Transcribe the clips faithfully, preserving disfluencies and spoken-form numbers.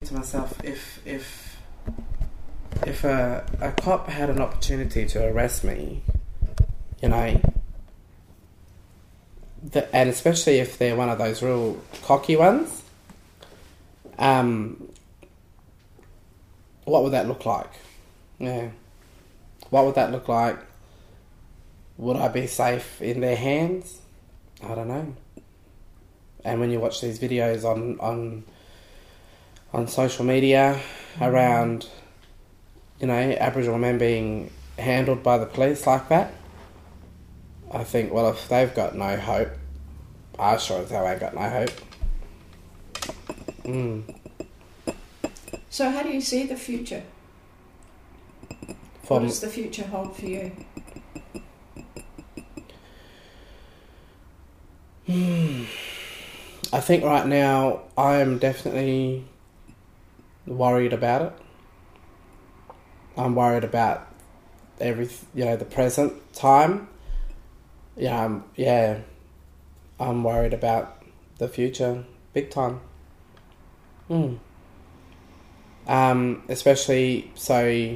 to myself, if if if a, a cop had an opportunity to arrest me, you know, the, and especially if they're one of those real cocky ones, um, what would that look like? Yeah. What would that look like? Would I be safe in their hands? I don't know. And when you watch these videos on on on social media around, you know, Aboriginal men being handled by the police like that, I think, well, if they've got no hope, I sure as hell ain't got no hope. Mm. So how do you see the future? From, what does the future hold for you? Hmm. I think right now I'm definitely worried about it. I'm worried about every, you know, the present time. Yeah, I'm, yeah, I'm worried about the future, big time. Hmm. Um, especially so.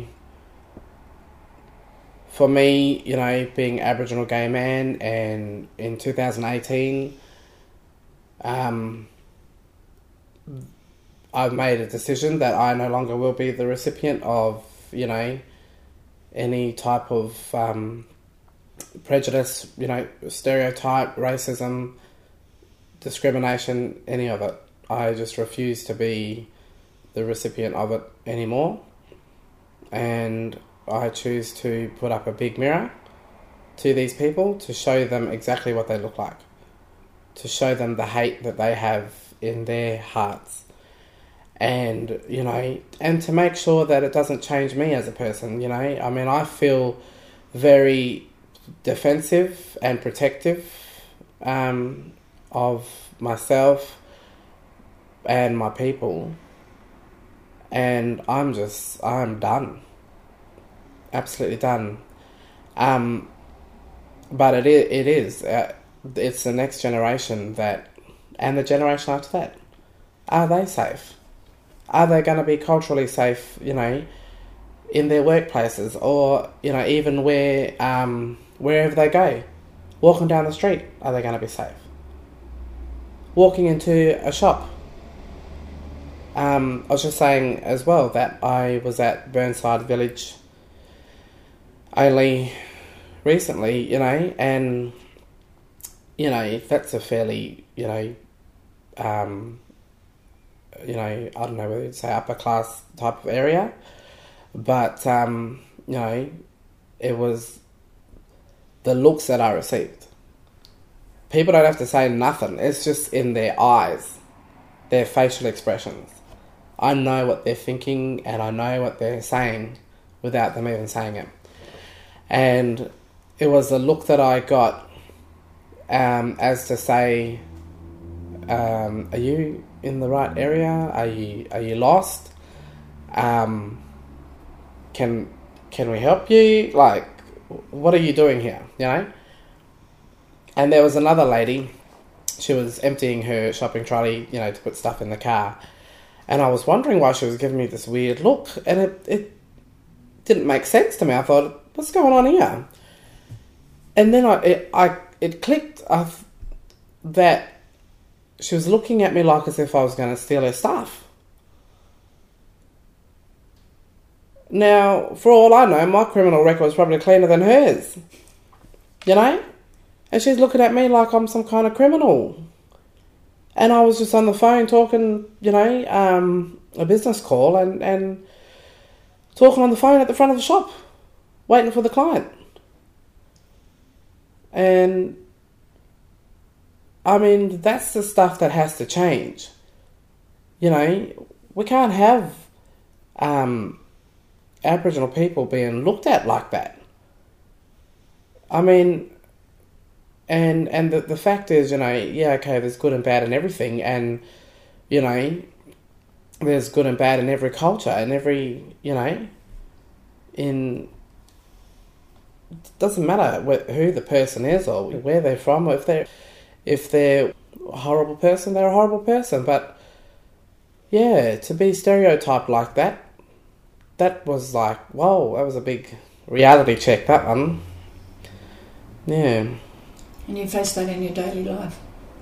For me, you know, being Aboriginal gay man, and in two thousand eighteen, um, I've made a decision that I no longer will be the recipient of, you know, any type of um, prejudice, you know, stereotype, racism, discrimination, any of it. I just refuse to be the recipient of it anymore. And I choose to put up a big mirror to these people to show them exactly what they look like, to show them the hate that they have in their hearts, and, you know, and to make sure that it doesn't change me as a person, you know. I mean, I feel very defensive and protective um, of myself and my people, and I'm just, I'm done. Absolutely done. Um, but it is, it is uh, it's the next generation that, and the generation after that. Are they safe? Are they going to be culturally safe, you know, in their workplaces, or, you know, even where, um, wherever they go? Walking down the street, are they going to be safe? Walking into a shop. Um, I was just saying as well that I was at Burnside Village only recently, you know, and, you know, that's a fairly, you know, um, you know, I don't know whether you'd say upper class type of area, but, um, you know, it was the looks that I received. People don't have to say nothing. It's just in their eyes, their facial expressions. I know what they're thinking, and I know what they're saying without them even saying it. And it was a look that I got um, as to say, um, are you in the right area? Are you are you lost? Um, can can we help you? Like, what are you doing here? You know? And there was another lady, she was emptying her shopping trolley, you know, to put stuff in the car. And I was wondering why she was giving me this weird look, and it, it didn't make sense to me. I thought, what's going on here? And then I it, I it clicked uh, that she was looking at me like as if I was going to steal her stuff. Now, for all I know, my criminal record is probably cleaner than hers. You know? And she's looking at me like I'm some kind of criminal. And I was just on the phone talking, you know, um, a business call and, and talking on the phone at the front of the shop, waiting for the client. And, I mean, that's the stuff that has to change. You know, we can't have um, Aboriginal people being looked at like that. I mean, and and the, the fact is, you know, yeah, okay, there's good and bad in everything, and, you know, there's good and bad in every culture, and every, you know, in, it doesn't matter wh- who the person is or where they're from, or if they're, if they're a horrible person, they're a horrible person, but, yeah, to be stereotyped like that, that was like, whoa, that was a big reality check, that one. Yeah. And you face that in your daily life?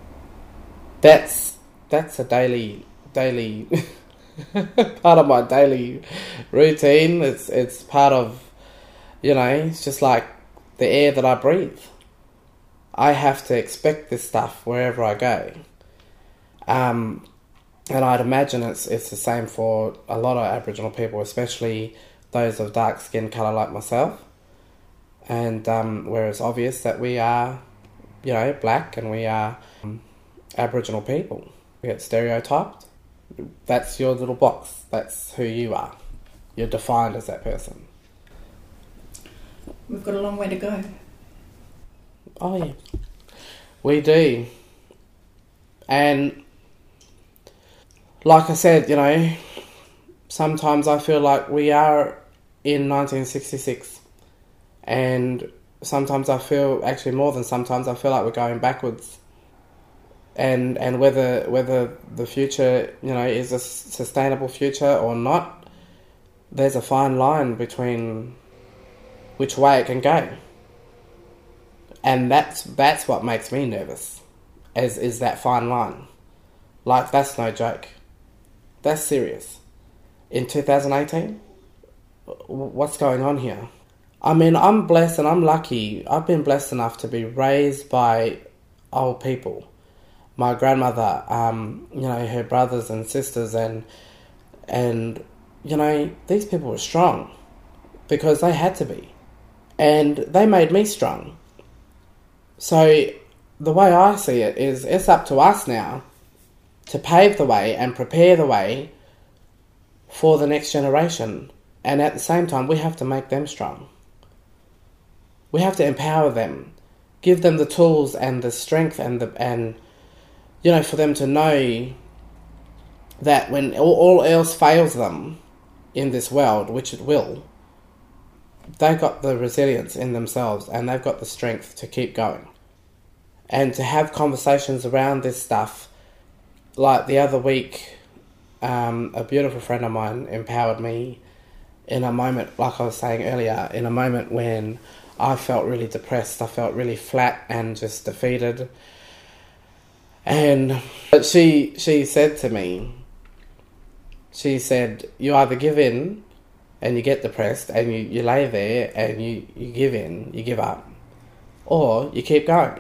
That's that's a daily daily part of my daily routine. It's it's part of, you know, it's just like the air that I breathe. I have to expect this stuff wherever I go. Um, and I'd imagine it's it's the same for a lot of Aboriginal people, especially those of dark skin colour like myself. And um, where it's obvious that we are, you know, black and we are um, Aboriginal people. We get stereotyped. That's your little box. That's who you are. You're defined as that person. We've got a long way to go. Oh, yeah. We do. And like I said, you know, sometimes I feel like we are in nineteen sixty-six. And sometimes I feel, actually more than sometimes, I feel like we're going backwards. And and whether whether the future, you know, is a sustainable future or not, there's a fine line between which way it can go. And that's that's what makes me nervous, is, is that fine line. Like, that's no joke. That's serious. In two thousand eighteen, what's going on here? I mean, I'm blessed and I'm lucky. I've been blessed enough to be raised by old people. My grandmother, um, you know, her brothers and sisters, and, and, you know, these people were strong because they had to be. And they made me strong. So the way I see it is, it's up to us now to pave the way and prepare the way for the next generation. And at the same time, we have to make them strong. We have to empower them, give them the tools and the strength and the and you know, for them to know that when all, all else fails them in this world, which it will, they've got the resilience in themselves and they've got the strength to keep going. And to have conversations around this stuff, like the other week, um, a beautiful friend of mine empowered me in a moment, like I was saying earlier, in a moment when I felt really depressed, I felt really flat and just defeated. And she she said to me, she said, you either give in and you get depressed and you, you lay there and you, you give in, you give up, or you keep going.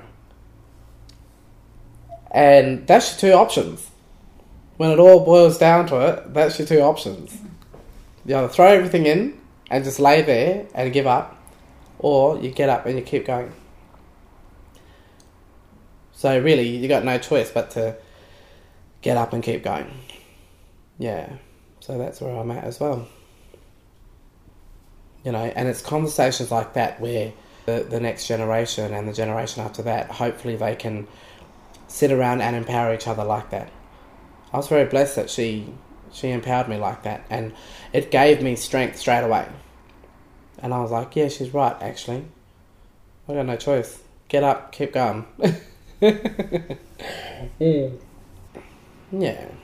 And that's your two options. When it all boils down to it, that's your two options. You either throw everything in and just lay there and give up, or you get up and you keep going. So really, you got no choice but to get up and keep going. Yeah, so that's where I'm at as well. You know, and it's conversations like that where the, the next generation and the generation after that, hopefully they can sit around and empower each other like that. I was very blessed that she she empowered me like that, and it gave me strength straight away. And I was like, yeah, she's right, actually. I got no choice. Get up, keep going. Yeah. Yeah.